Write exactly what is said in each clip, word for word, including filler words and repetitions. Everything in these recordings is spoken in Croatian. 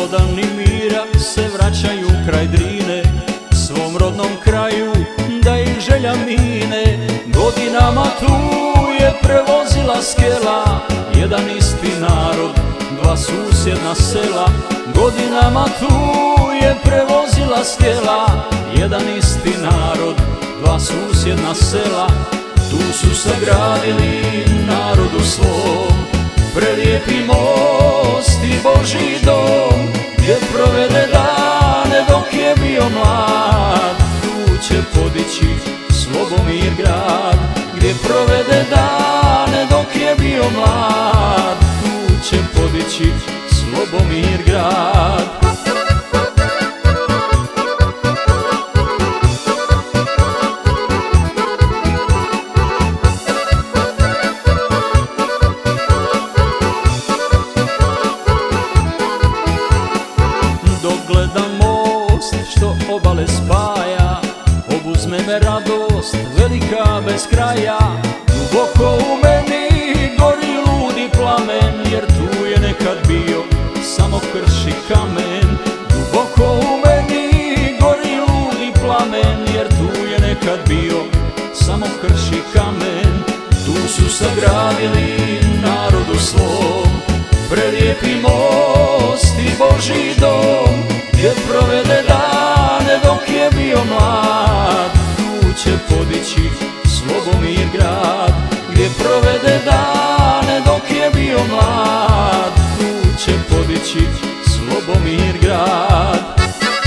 Slobodani mira se vraćaju kraj Drine, svom rodnom kraju da ih želja mine. Godinama tu je prevozila skela, jedan isti narod, dva susjedna sela. Godinama tu je prevozila skela, jedan isti narod, dva susjedna sela. Tu su sagradili narodu svom prelijepi most i Božji dom, gdje provede dane dok je bio mlad. Tu će podići Slobomir grad, gdje provede dane dok je bio mlad. Tu će podići Slobomir grad. Gledam most što obale spaja, obuzme me radost velika bez kraja. Duboko u meni gori ludi plamen, jer tu je nekad bio samo krš i kamen. Duboko u meni gori ludi plamen, jer tu je nekad bio samo krš i kamen. Tu su sagradili narodu svom prelijepi most i Božji dom, gdje provede dane dok je bio mlad. Tu će podići Slobomir grad, gdje provede dane dok je bio mlad. Tu će podići Slobomir grad.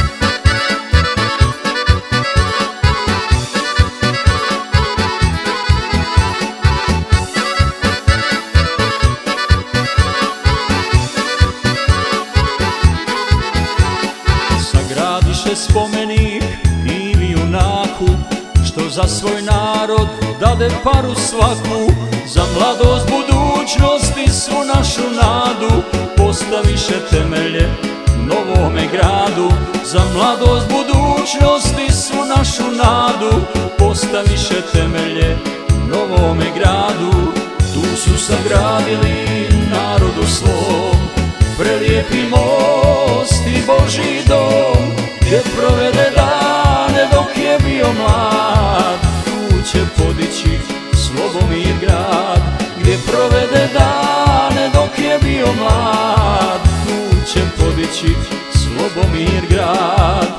Sagradiše spomenik Ivi junaku, što za svoj narod dade paru svaku. Za mladost budućnosti svu našu nadu, postaviše temelje novome gradu. Za mladost budućnosti svu našu nadu, postaviše temelje novome gradu. Tu su sagradili narodu svom prelijepi most i Božji dom, gdje provede dane dok je bio mlad. Tu će podići Slobomir grad, gdje provede dane dok je bio mlad. Tu će podići Slobomir grad.